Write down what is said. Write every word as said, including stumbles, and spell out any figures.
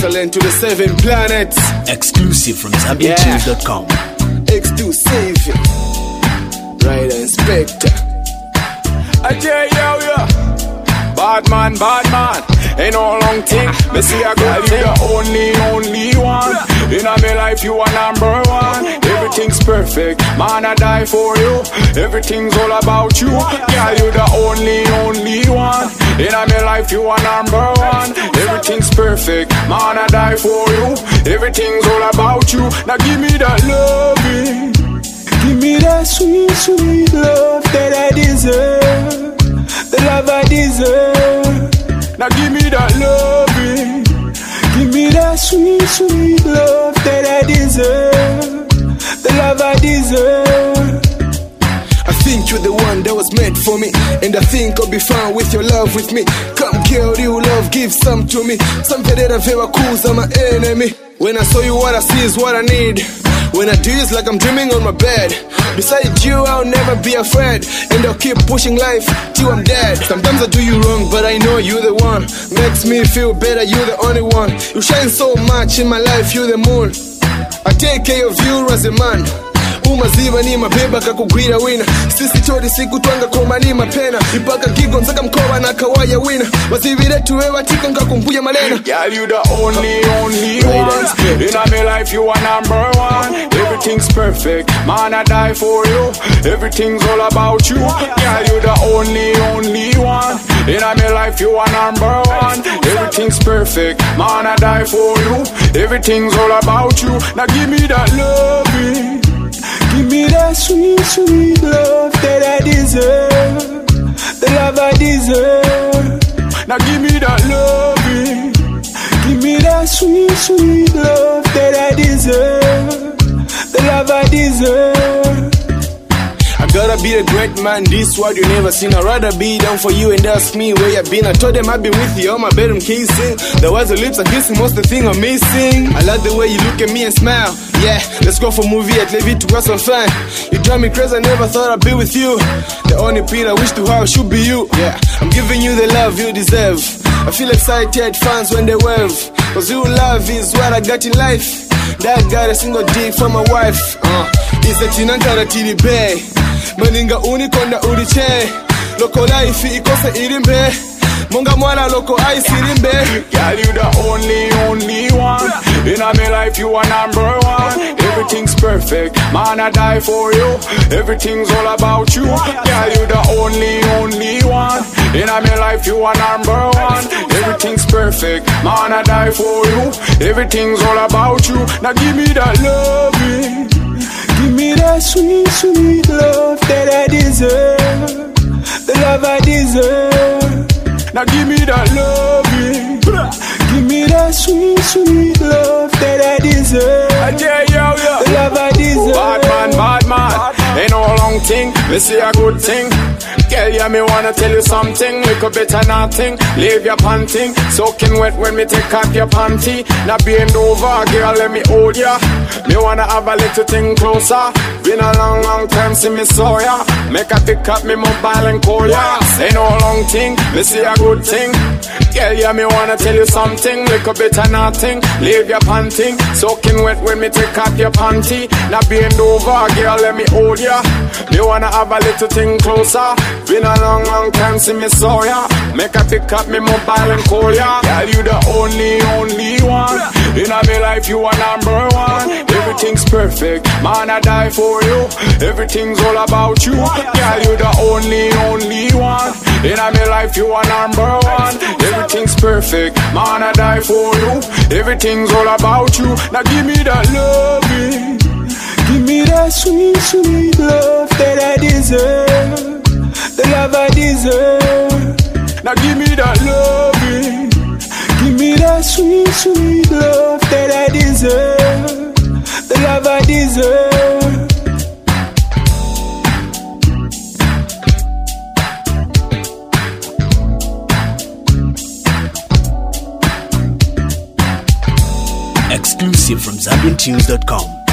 Switzerland to the seven planets. Exclusive from Zambian Tunes dot com. Exclusive. Right, Inspector. I tell you, yeah. Bad man, bad man. Ain't no long thing. Me see a girl, you the only, only one. In my life, you are number one. Everything's perfect. Man, I die for you. Everything's all about you. Girl, you the only, only one. In my life, you are number one. Everything's perfect. Man, I die for you. Everything's all about you. Now give me that loving. Give me that sweet, sweet love that I deserve. The love I deserve. Now give me that loving. Give me that sweet, sweet love that I deserve. The love I deserve. I think you're the one that was meant for me, and I think I'll be fine with your love with me. Come girl, you love, give some to me. Something that I've ever cool, I'm my enemy. When I saw you, what I see is what I need. When I do, it's like I'm dreaming on my bed. Besides you, I'll never be afraid, and I'll keep pushing life till I'm dead. Sometimes I do you wrong, but I know you're the one. Makes me feel better, you're the only one. You shine so much in my life, you're the moon. I take care of you as a man. Umaziba ni mabeba kakugwira wina. Sisi chori siku twanga koma ni mapena. Ipaka kigo nzaka mkoba na kawaya wina. Wazibire tuwewa tika nka kumbuya malena. Girl, you the only, only one. In my life you are number one. Everything's perfect, man I die for you. Everything's all about you. Girl, you the only, only one. In my life you are number one. Everything's perfect, man I die for you. Everything's all about you. Now give me that loving. Give me that sweet, sweet love that I deserve. The love I deserve. Now give me that loving. Give me that sweet, sweet love that I deserve. The love I deserve. I gotta be a great man, this world you never seen. I'd rather be down for you and ask me where you been. I told them I've been with you on my bedroom kissing. The words of lips are kissing, most the thing I'm missing. I love the way you look at me and smile. Yeah, let's go for a movie at Levy to have some fun. You drive me crazy, I never thought I'd be with you. The only people I wish to have should be you. Yeah, I'm giving you the love you deserve. I feel excited fans when they wave, cause your love is what I got in life. That got a single dick for my wife. uh, It's a chinantara tiri bay. Maninga unikonda uriche. Loko life ikose irimbe. Munga mwana loko ice irimbe. Girl, you the only, only one. In my life you are number one. Everything's perfect, man I die for you. Everything's all about you. Girl, you the only, only one. In my life you are number one. Everything's perfect, man I die for you. Everything's all about you. Now give me that loving. Give me that sweet, sweet love that I deserve. The love I deserve. Now give me that loving. Give me that sweet, sweet love that I deserve. I tell you, yeah. The love I deserve. Bad man, bad man. Ain't no long thing, me see a good thing. Girl, yeah, me wanna tell you something. Little better nothing. Leave your panting. Soaking wet when me take off your panty. Now bend over, girl, let me hold ya. Me wanna have a little thing closer. Been a long, long time since me saw ya. Make a pick up me mobile and call ya. Ain't no long thing, me see a good thing. Girl, yeah, me wanna tell you something. Little better nothing. Leave your panting. Soaking wet when me take off your panty. Now bend over, girl, let me hold ya. Me wanna have a little thing closer. Been a long, long time since me saw ya. Make a pick up me mobile and call ya. Girl, you the only, only one. In my life you are number one. Everything's perfect, man I die for you. Everything's all about you. Girl, you the only, only one. In my life you are number one. Everything's perfect, man I die for you. Everything's all about you. Now give me that loving. Give me that sweet, sweet love that I deserve. The love I deserve. Now give me that loving. Give me that sweet, sweet love that I deserve. The love I deserve. Exclusive from Zambian Tunes dot com.